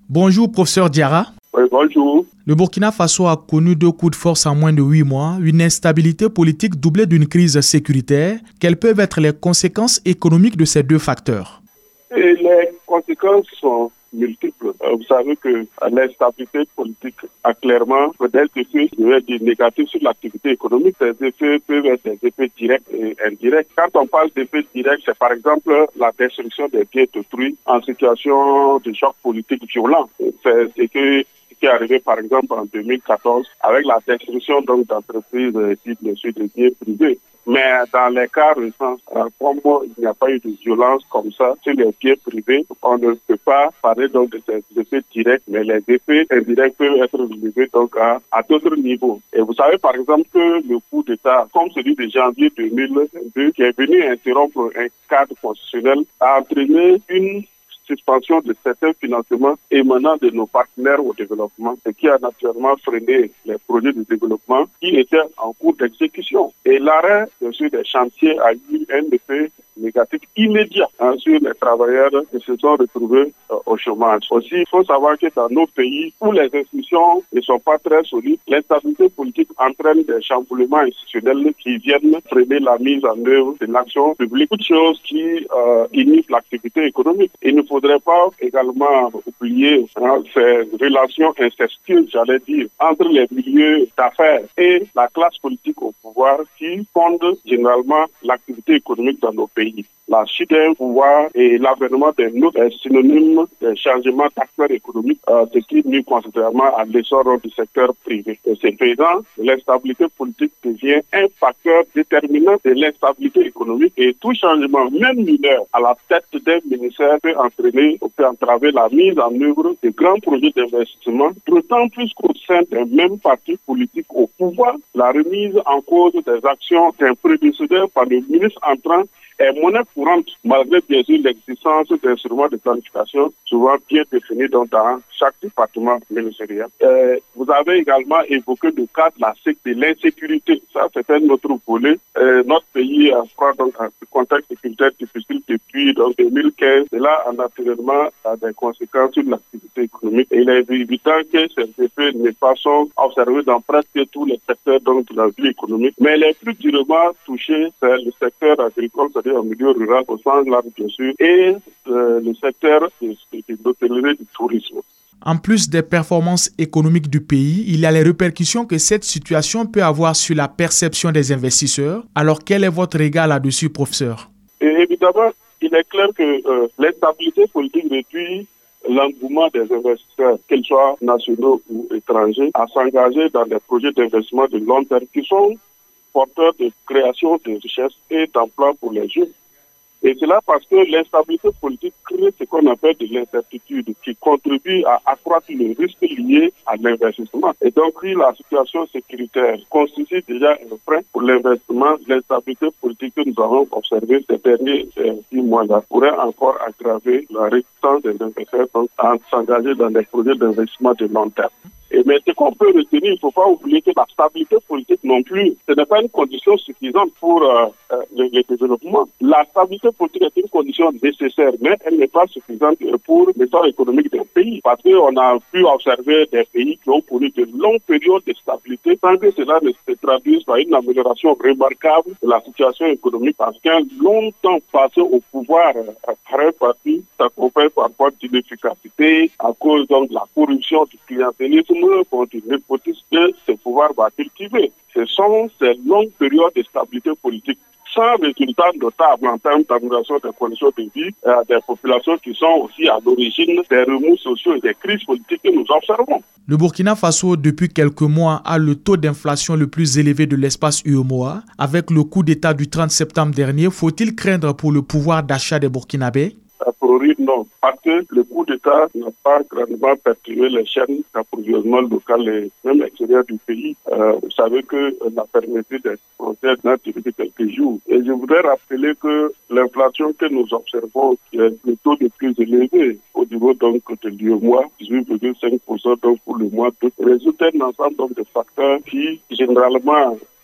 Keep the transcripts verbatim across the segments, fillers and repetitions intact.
Bonjour, professeur Diarra. Oui, bonjour. Le Burkina Faso a connu deux coups de force en moins de huit mois, une instabilité politique doublée d'une crise sécuritaire. Quelles peuvent être les conséquences économiques de ces deux facteurs? Et les conséquences sont multiples. Vous savez que l'instabilité politique a clairement des effets, je vais dire, négatifs sur l'activité économique. Ces effets peuvent être des effets directs et indirects. Quand on parle d'effets directs, c'est par exemple la destruction des biens d'autrui en situation de choc politique violent. C'est ce que qui est arrivé par exemple en deux mille quatorze avec la destruction donc d'entreprises dites bien sûr de biens privés. Mais dans les cas récents, comme il n'y a pas eu de violence comme ça sur les biens privés, on ne peut pas parler donc de ces effets directs, mais les effets indirects peuvent être relevés donc à, à d'autres niveaux. Et vous savez par exemple que le coup d'État, comme celui de janvier deux mille vingt-deux, qui est venu interrompre un cadre constitutionnel, a entraîné une suspension de certains financements émanant de nos partenaires au développement, ce qui a naturellement freiné les projets de développement qui étaient en cours d'exécution. Et l'arrêt, bien sûr, des chantiers a eu un effet négatif immédiat hein, sur les travailleurs qui se sont retrouvés euh, au chômage. Aussi, il faut savoir que dans nos pays où les institutions ne sont pas très solides, l'instabilité politique entraîne des chamboulements institutionnels qui viennent freiner la mise en œuvre de l'action publique, toutes choses qui euh, inhibent l'activité économique. Il ne faudrait pas également oublier hein, ces relations incestueuses, j'allais dire, entre les milieux d'affaires et la classe politique au pouvoir qui fondent généralement l'activité économique dans nos pays. La chute d'un pouvoir et l'avènement d'un autre est synonyme de changement d'acteurs économiques, euh, ce qui nuit considérablement à l'essor du secteur privé. Et c'est faisant, l'instabilité politique devient un facteur déterminant de l'instabilité économique et tout changement, même mineur, à la tête d'un ministère peut entraîner ou peut entraver la mise en œuvre de grands projets d'investissement, d'autant plus qu'au sein d'un même parti politique au pouvoir, la remise en cause des actions d'un prédécesseur par le ministre entrant est monnaie courante, malgré bien sûr l'existence d'instruments de planification souvent bien définis dans chaque département ministériel. Euh, vous avez également évoqué le cas de, la, de l'insécurité. Ça, c'est un autre volet. Euh, notre pays a prend donc un contexte sécuritaire difficile depuis donc, deux mille quinze. Cela a naturellement des conséquences sur l'activité économique. Et il est évident que ces effets n'est pas sont observés dans presque tous les secteurs donc, de la vie économique. Mais les plus durement touchés, c'est le secteur agricole, au milieu rural, au sens large bien sûr, et euh, le secteur de, de l'hôtellerie et du tourisme. En plus des performances économiques du pays, il y a les répercussions que cette situation peut avoir sur la perception des investisseurs. Alors, quel est votre regard là-dessus, professeur? Et évidemment, il est clair que euh, l'instabilité politique réduit l'engouement des investisseurs, qu'ils soient nationaux ou étrangers, à s'engager dans des projets d'investissement de long terme qui sont porteur de création de richesses et d'emplois pour les jeunes. Et c'est là parce que l'instabilité politique crée ce qu'on appelle de l'incertitude qui contribue à accroître le risque lié à l'investissement. Et donc, si la situation sécuritaire constitue déjà un frein pour l'investissement, l'instabilité politique que nous avons observée ces derniers six mois-là pourrait encore aggraver la résistance des investisseurs à s'engager dans des projets d'investissement de long terme. Et mais ce qu'on peut retenir, il ne faut pas oublier que la stabilité politique non plus, ce n'est pas une condition suffisante pour euh, euh, le, le développement. La stabilité politique est une condition nécessaire, mais elle n'est pas suffisante pour l'essor économique d'un pays. Parce qu'on a pu observer des pays qui ont connu de longues périodes de stabilité sans que cela ne se traduise par une amélioration remarquable de la situation économique. Parce qu'un long temps passé au pouvoir euh, par un parti s'accompagne parfois d'une efficacité à cause donc de la corruption, du clientélisme, contre le népotisme que ce pouvoir va cultiver. Ce sont ces longues périodes de stabilité politique sans résultat notable en termes d'amélioration des conditions de vie euh, des populations qui sont aussi à l'origine des remous sociaux et des crises politiques que nous observons. Le Burkina Faso, depuis quelques mois, a le taux d'inflation le plus élevé de l'espace U E M O A. Avec le coup d'État du trente septembre dernier, faut-il craindre pour le pouvoir d'achat des Burkinabés? A priori, non, parce que le coup d'État n'a pas grandement perturbé les chaînes d'approvisionnement local et même extérieur du pays. Euh, vous savez que la fermeture des frontières n'a duré que quelques jours. Et je voudrais rappeler que l'inflation que nous observons, qui est le taux le plus élevé au niveau donc de l'U E M O A, dix-huit virgule cinq pour cent donc pour le mois d'août, résulte d'un ensemble donc de facteurs qui généralement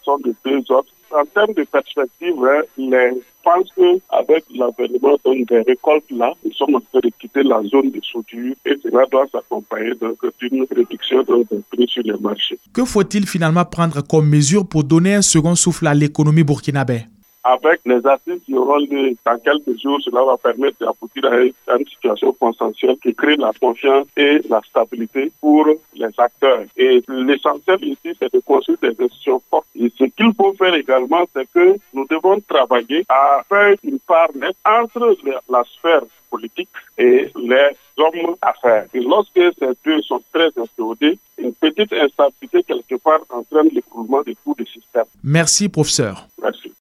sont de deux autres. En termes de perspective, je pense qu'avec l'avènement des récoltes-là, nous sommes en train de quitter la zone de soudure et cela doit s'accompagner d'une réduction des prix sur les marchés. Que faut-il finalement prendre comme mesure pour donner un second souffle à l'économie burkinabé? Avec les assises qui auront lieu dans quelques jours, cela va permettre d'aboutir à une situation consensuelle qui crée la confiance et la stabilité pour les acteurs. Et l'essentiel ici, c'est de construire des institutions fortes. Et ce qu'il faut faire également, c'est que nous devons travailler à faire une part nette entre la sphère politique et les hommes d'affaires. Et lorsque ces deux sont très instaurés, une petite instabilité quelque part entraîne l'écroulement des coûts du système. Merci, professeur.